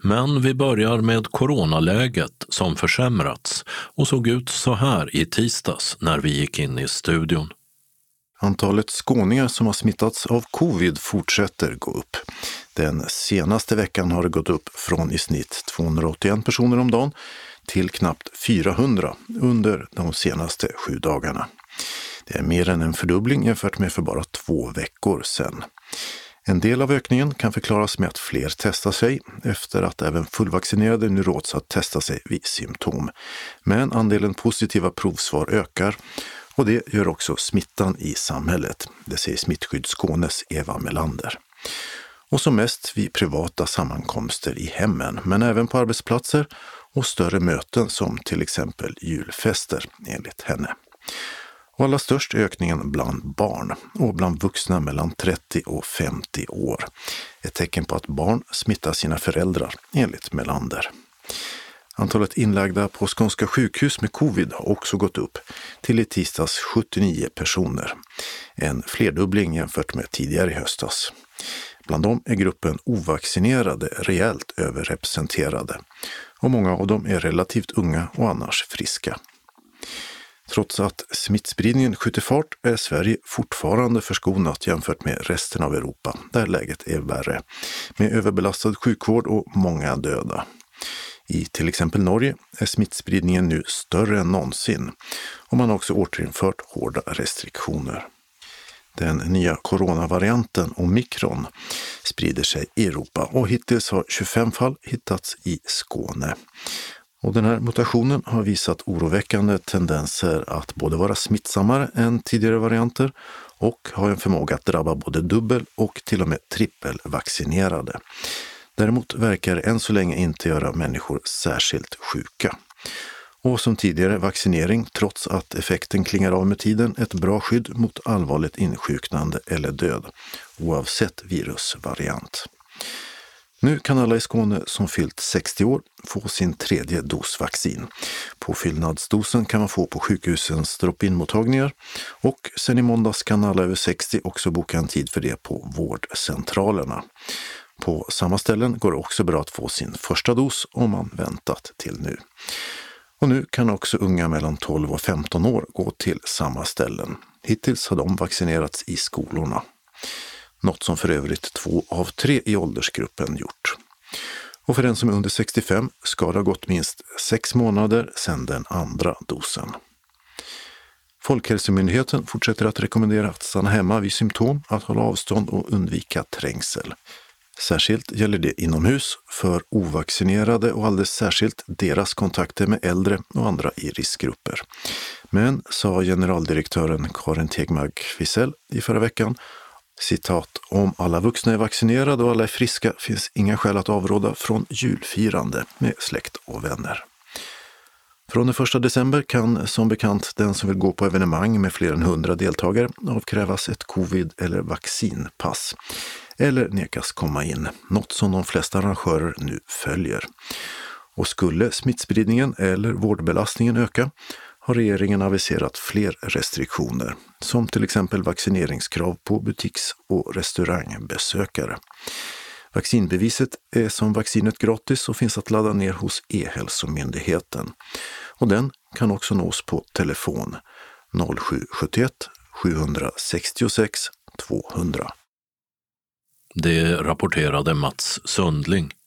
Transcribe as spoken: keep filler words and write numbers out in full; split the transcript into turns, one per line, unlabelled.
Men vi börjar med coronaläget som försämrats och såg ut så här i tisdags när vi gick in i studion.
Antalet skåningar som har smittats av covid fortsätter gå upp. Den senaste veckan har det gått upp från i snitt tvåhundraåttioen personer om dagen till knappt fyrahundra under de senaste sju dagarna. Det är mer än en fördubbling jämfört med för bara två veckor sedan. En del av ökningen kan förklaras med att fler testar sig efter att även fullvaccinerade nu råds att testa sig vid symptom. Men andelen positiva provsvar ökar och det gör också smittan i samhället. Det säger Smittskydd Skånes Eva Melander. Och som mest vid privata sammankomster i hemmen, men även på arbetsplatser och större möten som till exempel julfester enligt henne. Och allra störst ökningen bland barn och bland vuxna mellan trettio och femtio år. Ett tecken på att barn smittar sina föräldrar enligt Melander. Antalet inlagda på Skånska sjukhus med covid har också gått upp till i tisdags sjuttionio personer. En flerdubbling jämfört med tidigare i höstas. Bland dem är gruppen ovaccinerade rejält överrepresenterade och många av dem är relativt unga och annars friska. Trots att smittspridningen skjuter fart är Sverige fortfarande förskonat jämfört med resten av Europa där läget är värre med överbelastad sjukvård och många döda. I till exempel Norge är smittspridningen nu större än någonsin och man har också återinfört hårda restriktioner. Den nya coronavarianten Omikron sprider sig i Europa och hittills har tjugofem fall hittats i Skåne. Och den här mutationen har visat oroväckande tendenser att både vara smittsammare än tidigare varianter och ha en förmåga att drabba både dubbel- och till och med trippelvaccinerade. Däremot verkar det än så länge inte göra människor särskilt sjuka. Och som tidigare vaccinering, trots att effekten klingar av med tiden, ett bra skydd mot allvarligt insjuknande eller död, oavsett virusvariant. Nu kan alla i Skåne som fyllt sextio år få sin tredje dos vaccin. Påfyllnadsdosen kan man få på sjukhusens drop-in-mottagningar och sen i måndags kan alla över sextio också boka en tid för det på vårdcentralerna. På samma ställen går det också bra att få sin första dos om man väntat till nu. Och nu kan också unga mellan tolv och femton år gå till samma ställen. Hittills har de vaccinerats i skolorna. Något som för övrigt två av tre i åldersgruppen gjort. Och för den som är under sextiofem ska det ha gått minst sex månader sedan den andra dosen. Folkhälsomyndigheten fortsätter att rekommendera att stanna hemma vid symptom, att hålla avstånd och undvika trängsel. Särskilt gäller det inomhus för ovaccinerade och alldeles särskilt deras kontakter med äldre och andra i riskgrupper. Men, sa generaldirektören Karin Tegmark Wisell i förra veckan, citat, om alla vuxna är vaccinerade och alla är friska finns inga skäl att avråda från julfirande med släkt och vänner. Från den första december kan som bekant den som vill gå på evenemang med fler än hundra deltagare avkrävas ett covid- eller vaccinpass eller nekas komma in, något som de flesta arrangörer nu följer. Och skulle smittspridningen eller vårdbelastningen öka har regeringen aviserat fler restriktioner, som till exempel vaccineringskrav på butiks- och restaurangbesökare. Vaccinbeviset är som vaccinet gratis och finns att ladda ner hos E-hälsomyndigheten. Och den kan också nås på telefon noll sju sju ett sju sex sex två hundra.
Det rapporterade Mats Sundling.